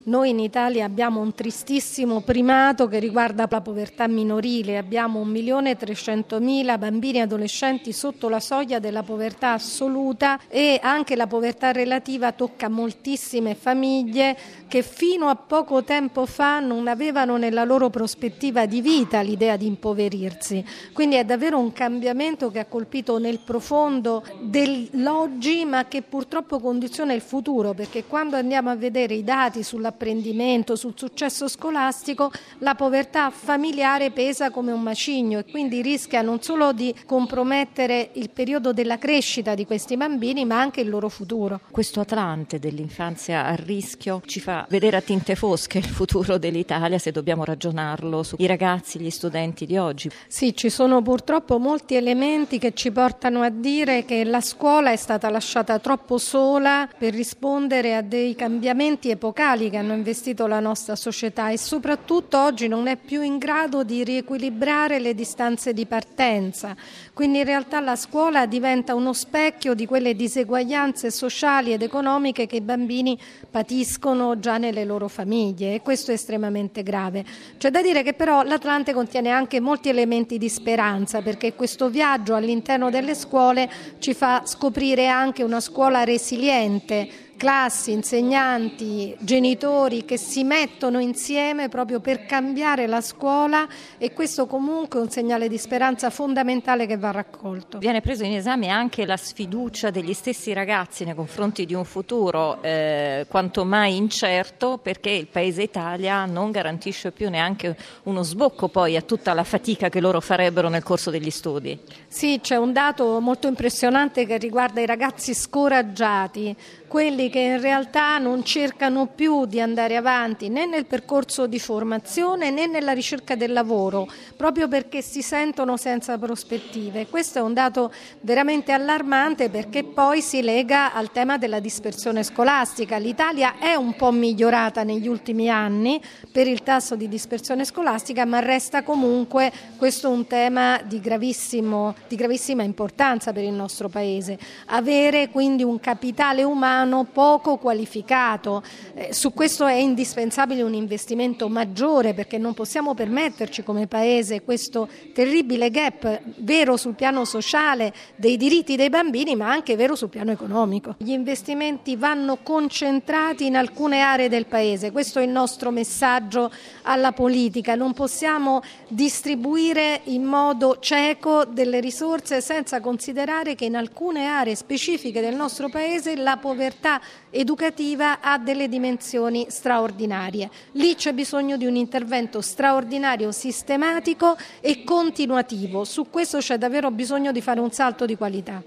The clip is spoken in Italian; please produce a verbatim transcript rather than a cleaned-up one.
Noi in Italia abbiamo un tristissimo primato che riguarda la povertà minorile, abbiamo un milione e trecentomila bambini e adolescenti sotto la soglia della povertà assoluta e anche la povertà relativa tocca moltissime famiglie che fino a poco tempo fa non avevano nella loro prospettiva di vita l'idea di impoverirsi. Quindi è davvero un cambiamento che ha colpito nel profondo dell'oggi ma che purtroppo condiziona il futuro, perché quando andiamo a vedere i dati sulla apprendimento, sul successo scolastico, la povertà familiare pesa come un macigno e quindi rischia non solo di compromettere il periodo della crescita di questi bambini, ma anche il loro futuro. Questo Atlante dell'infanzia a rischio ci fa vedere a tinte fosche il futuro dell'Italia, se dobbiamo ragionarlo sui ragazzi, gli studenti di oggi. Sì, ci sono purtroppo molti elementi che ci portano a dire che la scuola è stata lasciata troppo sola per rispondere a dei cambiamenti epocali che hanno investito la nostra società e soprattutto oggi non è più in grado di riequilibrare le distanze di partenza. Quindi in realtà la scuola diventa uno specchio di quelle diseguaglianze sociali ed economiche che i bambini patiscono già nelle loro famiglie e questo è estremamente grave. C'è da dire che però l'Atlante contiene anche molti elementi di speranza, perché questo viaggio all'interno delle scuole ci fa scoprire anche una scuola resiliente, classi, insegnanti, genitori che si mettono insieme proprio per cambiare la scuola e questo comunque è un segnale di speranza fondamentale che va raccolto. Viene preso in esame anche la sfiducia degli stessi ragazzi nei confronti di un futuro eh, quanto mai incerto, perché il paese Italia non garantisce più neanche uno sbocco poi a tutta la fatica che loro farebbero nel corso degli studi. Sì, c'è un dato molto impressionante che riguarda i ragazzi scoraggiati, quelli che in realtà non cercano più di andare avanti né nel percorso di formazione né nella ricerca del lavoro, proprio perché si sentono senza prospettive. Questo è un dato veramente allarmante perché poi si lega al tema della dispersione scolastica. L'Italia è un po' migliorata negli ultimi anni per il tasso di dispersione scolastica, ma resta comunque questo un tema di gravissimo, di gravissima importanza per il nostro Paese. Avere quindi un capitale umano poco qualificato, eh, su questo è indispensabile un investimento maggiore perché non possiamo permetterci come Paese questo terribile gap, vero sul piano sociale dei diritti dei bambini ma anche vero sul piano economico. Gli investimenti vanno concentrati in alcune aree del Paese, questo è il nostro messaggio alla politica, non possiamo distribuire in modo cieco delle risorse senza considerare che in alcune aree specifiche del nostro Paese la povertà educativa ha delle dimensioni straordinarie. Lì c'è bisogno di un intervento straordinario, sistematico e continuativo. Su questo c'è davvero bisogno di fare un salto di qualità.